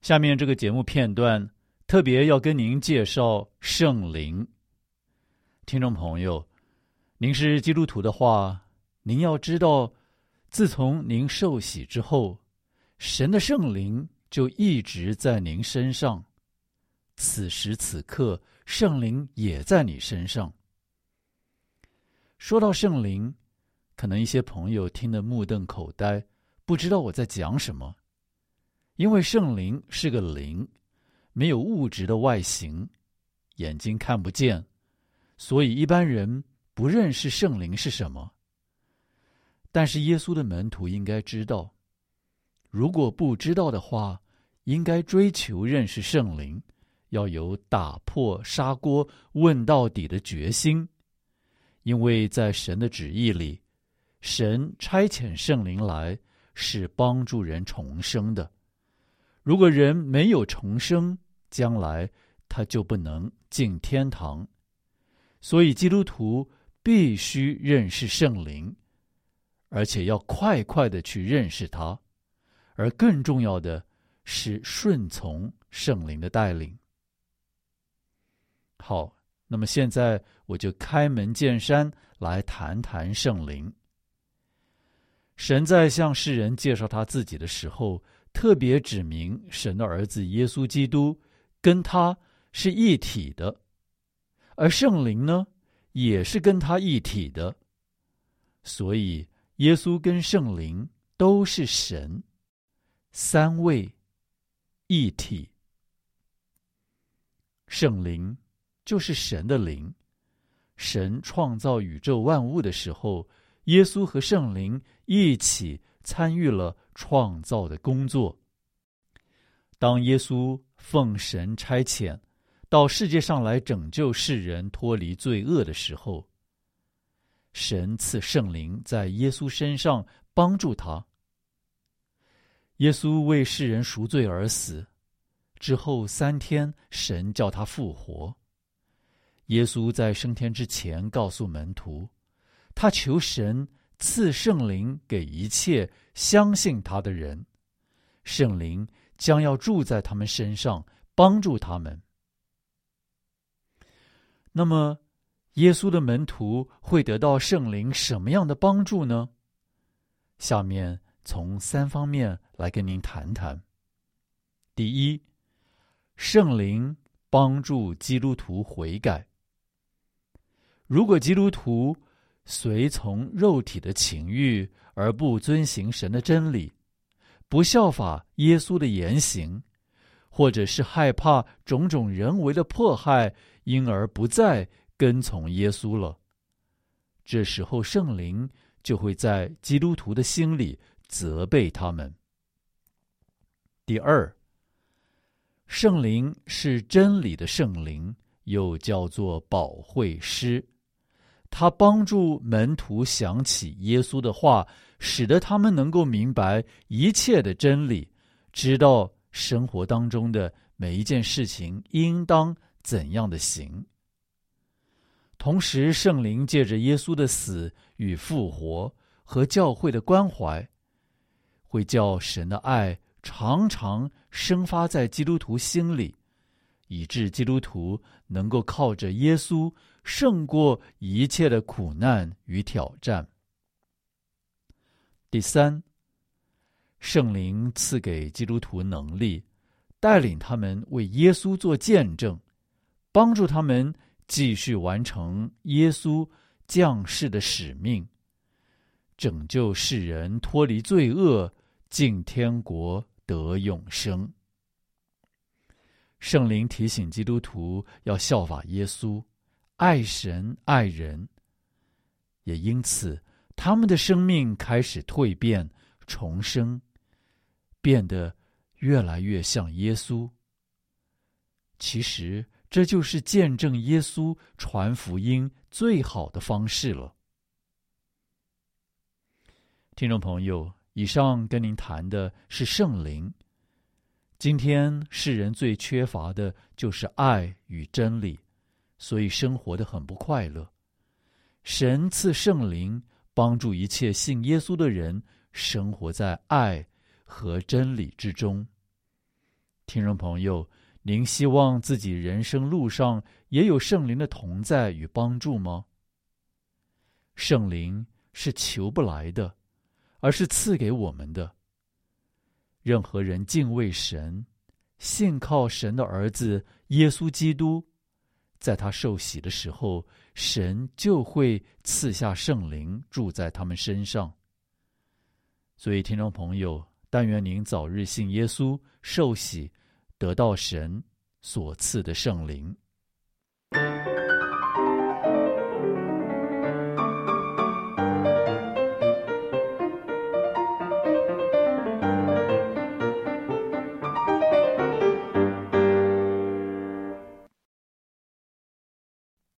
下面这个节目片段特别要跟您介绍圣灵。听众朋友，您是基督徒的话，您要知道，自从您受洗之后，神的圣灵就一直在您身上，此时此刻圣灵也在你身上。说到圣灵，可能一些朋友听得目瞪口呆，不知道我在讲什么。因为圣灵是个灵，没有物质的外形，眼睛看不见，所以一般人不认识圣灵是什么。但是耶稣的门徒应该知道，如果不知道的话，应该追求认识圣灵，要有打破砂锅问到底的决心。因为在神的旨意里，神差遣圣灵来是帮助人重生的。如果人没有重生，将来他就不能进天堂。所以基督徒必须认识圣灵，而且要快快地去认识他，而更重要的是顺从圣灵的带领。好，那么现在我就开门见山来谈谈圣灵。神在向世人介绍他自己的时候，特别指明神的儿子耶稣基督跟他是一体的，而圣灵呢，也是跟他一体的。所以耶稣跟圣灵都是神，三位一体。圣灵就是神的灵。神创造宇宙万物的时候，耶稣和圣灵一起参与了创造的工作。当耶稣奉神差遣到世界上来拯救世人脱离罪恶的时候，神赐圣灵在耶稣身上帮助他。耶稣为世人赎罪而死，之后3天神叫他复活。耶稣在升天之前告诉门徒，他求神赐圣灵给一切相信他的人，圣灵将要住在他们身上，帮助他们。那么耶稣的门徒会得到圣灵什么样的帮助呢？下面从3方面来跟您谈谈。第一，圣灵帮助基督徒悔改。如果基督徒随从肉体的情欲而不遵行神的真理，不效法耶稣的言行，或者是害怕种种人为的迫害，因而不再跟从耶稣了，这时候圣灵就会在基督徒的心里责备他们。第二，圣灵是真理的圣灵，又叫做保惠师。他帮助门徒想起耶稣的话，使得他们能够明白一切的真理，知道生活当中的每一件事情应当怎样的行。同时，圣灵借着耶稣的死与复活和教会的关怀，会叫神的爱常常生发在基督徒心里，以致基督徒能够靠着耶稣胜过一切的苦难与挑战。第三，圣灵赐给基督徒能力，带领他们为耶稣做见证，帮助他们继续完成耶稣降世的使命，拯救世人脱离罪恶，进天国得永生。圣灵提醒基督徒要效法耶稣，爱神爱人，也因此他们的生命开始蜕变重生，变得越来越像耶稣。其实这就是见证耶稣传福音最好的方式了。听众朋友，以上跟您谈的是圣灵。今天世人最缺乏的就是爱与真理，所以生活得很不快乐。神赐圣灵，帮助一切信耶稣的人生活在爱和真理之中。 听众朋友，您希望自己人生路上也有圣灵的同在与帮助吗？圣灵是求不来的，而是赐给我们的。任何人敬畏神，信靠神的儿子耶稣基督，在他受洗的时候，神就会赐下圣灵住在他们身上。所以听众朋友，但愿您早日信耶稣，受洗，得到神所赐的圣灵。